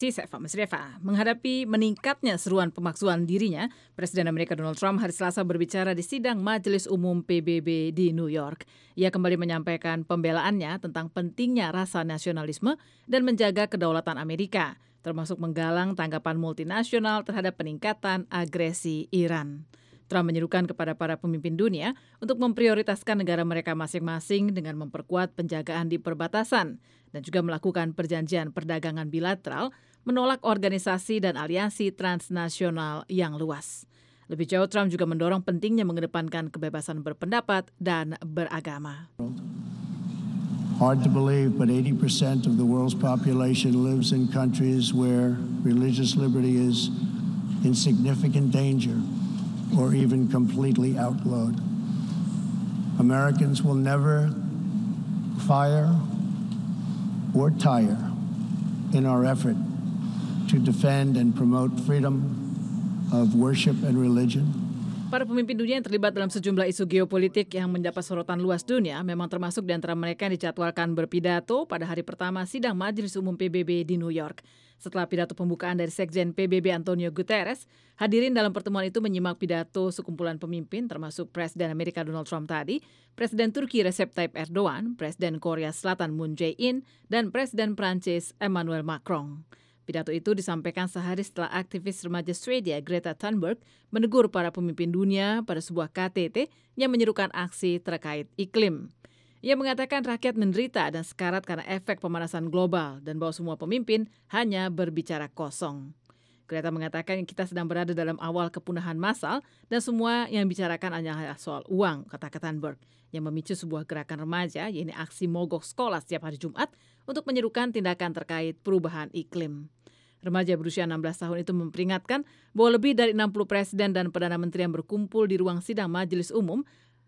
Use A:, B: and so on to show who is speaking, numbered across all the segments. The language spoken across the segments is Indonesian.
A: Saya Mas Reva, menghadapi meningkatnya seruan pemakzulan dirinya, Presiden Amerika Donald Trump hari Selasa berbicara di sidang Majelis Umum PBB di New York. Ia kembali menyampaikan pembelaannya tentang pentingnya rasa nasionalisme dan menjaga kedaulatan Amerika, termasuk menggalang tanggapan multinasional terhadap peningkatan agresi Iran. Trump menyerukan kepada para pemimpin dunia untuk memprioritaskan negara mereka masing-masing dengan memperkuat penjagaan di perbatasan dan juga melakukan perjanjian perdagangan bilateral, menolak organisasi dan aliansi transnasional yang luas. Lebih jauh, Trump juga mendorong pentingnya mengedepankan kebebasan berpendapat dan beragama.
B: Hard to believe, but 80% of the world's population lives in countries where religious liberty is in significant danger or even completely outlawed. Americans will never fire or tire in our effort to defend and promote freedom of worship and religion.
A: Para pemimpin dunia yang terlibat dalam sejumlah isu geopolitik yang mendapat sorotan luas dunia memang termasuk di antara mereka yang dijadwalkan berpidato pada hari pertama sidang Majelis Umum PBB di New York. Setelah pidato pembukaan dari Sekjen PBB Antonio Guterres, hadirin dalam pertemuan itu menyimak pidato sekumpulan pemimpin termasuk Presiden Amerika Donald Trump tadi, Presiden Turki Recep Tayyip Erdogan, Presiden Korea Selatan Moon Jae-in, dan Presiden Prancis Emmanuel Macron. Pidato itu disampaikan sehari setelah aktivis remaja Swedia Greta Thunberg menegur para pemimpin dunia pada sebuah KTT yang menyerukan aksi terkait iklim. Ia mengatakan rakyat menderita dan sekarat karena efek pemanasan global dan bahwa semua pemimpin hanya berbicara kosong. Greta mengatakan kita sedang berada dalam awal kepunahan massal dan semua yang bicarakan hanyalah soal uang, kata Thunberg, yang memicu sebuah gerakan remaja, yaitu aksi mogok sekolah setiap hari Jumat untuk menyerukan tindakan terkait perubahan iklim. Remaja berusia 16 tahun itu memperingatkan bahwa lebih dari 60 presiden dan perdana menteri yang berkumpul di ruang sidang Majelis Umum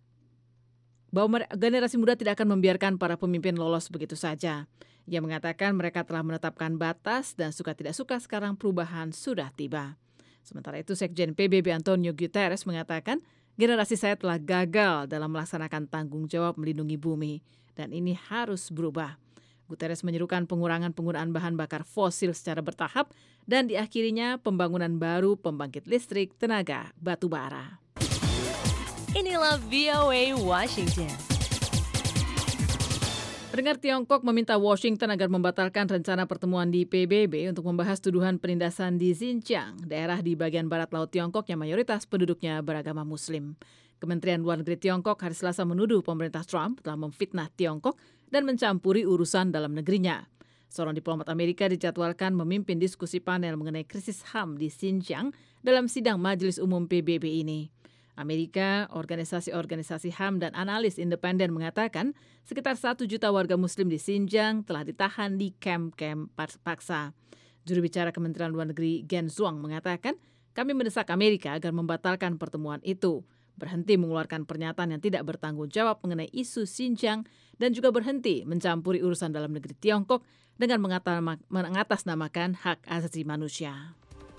A: bahwa generasi muda tidak akan membiarkan para pemimpin lolos begitu saja. Ia mengatakan mereka telah menetapkan batas dan suka tidak suka sekarang perubahan sudah tiba. Sementara itu Sekjen PBB Antonio Guterres mengatakan generasi saya telah gagal dalam melaksanakan tanggung jawab melindungi bumi dan ini harus berubah. Guterres menyerukan pengurangan penggunaan bahan bakar fosil secara bertahap dan diakhirinya pembangunan baru pembangkit listrik tenaga batu bara.
C: Inilah VOA Washington.
A: Pendengar, Tiongkok meminta Washington agar membatalkan rencana pertemuan di PBB untuk membahas tuduhan penindasan di Xinjiang, daerah di bagian barat laut Tiongkok yang mayoritas penduduknya beragama Muslim. Kementerian Luar Negeri Tiongkok hari Selasa menuduh pemerintah Trump telah memfitnah Tiongkok dan mencampuri urusan dalam negerinya. Seorang diplomat Amerika dijadwalkan memimpin diskusi panel mengenai krisis HAM di Xinjiang dalam sidang Majelis Umum PBB ini. Amerika, organisasi-organisasi HAM dan analis independen mengatakan sekitar 1 juta warga Muslim di Xinjiang telah ditahan di kamp-kamp paksa. Juru bicara Kementerian Luar Negeri Geng Shuang mengatakan, kami mendesak Amerika agar membatalkan pertemuan itu, berhenti mengeluarkan pernyataan yang tidak bertanggung jawab mengenai isu Xinjiang, dan juga berhenti mencampuri urusan dalam negeri Tiongkok dengan mengatasnamakan hak asasi manusia.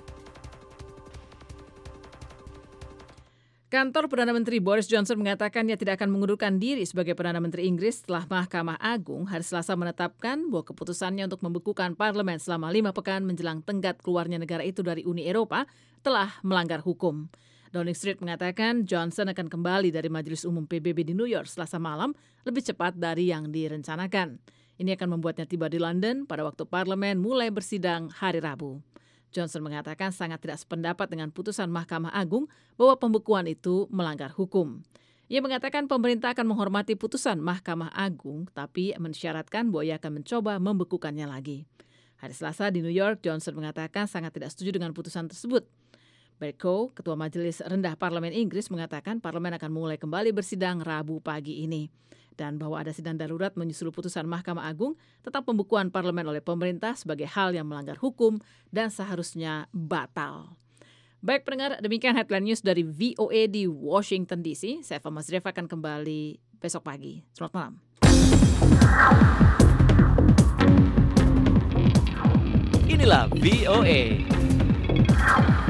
A: Kantor Perdana Menteri Boris Johnson mengatakan ia tidak akan mengundurkan diri sebagai Perdana Menteri Inggris setelah Mahkamah Agung hari Selasa menetapkan bahwa keputusannya untuk membekukan parlemen selama 5 pekan menjelang tenggat keluarnya negara itu dari Uni Eropa telah melanggar hukum. Downing Street mengatakan Johnson akan kembali dari Majelis Umum PBB di New York Selasa malam lebih cepat dari yang direncanakan. Ini akan membuatnya tiba di London pada waktu parlemen mulai bersidang hari Rabu. Johnson mengatakan sangat tidak sependapat dengan putusan Mahkamah Agung bahwa pembekuan itu melanggar hukum. Ia mengatakan pemerintah akan menghormati putusan Mahkamah Agung, tapi mensyaratkan bahwa ia akan mencoba membekukannya lagi. Hari Selasa di New York, Johnson mengatakan sangat tidak setuju dengan putusan tersebut. Bercow, Ketua Majelis Rendah Parlemen Inggris, mengatakan parlemen akan mulai kembali bersidang Rabu pagi ini. Dan bahwa ada sidang darurat menyusul putusan Mahkamah Agung tentang pembekuan parlemen oleh pemerintah sebagai hal yang melanggar hukum dan seharusnya batal. Baik pendengar, demikian headline news dari VOA di Washington DC. Saya Mas Reva akan kembali besok pagi. Selamat malam.
D: Inilah VOA.